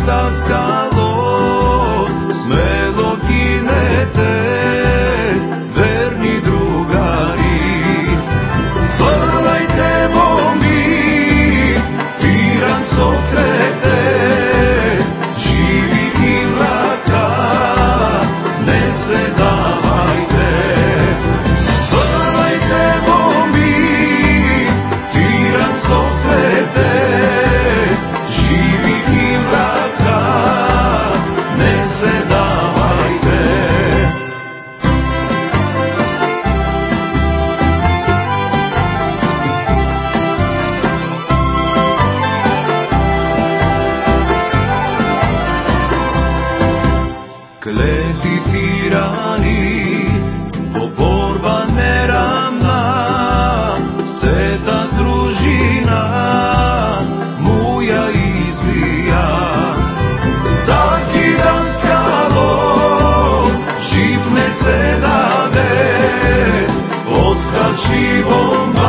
taskalo, smelo ginete, verni drugari. Vrlajtemo mi, tiran sokrete, živi i vraka, ne se davajte. Vrlajtemo mi, tiran sokrete, živi i vraka, ne se davajte. Kleti tirani, bo borba neravna, se ta družina muja izbija. Taki dan skalo, živne se dade, otkačivom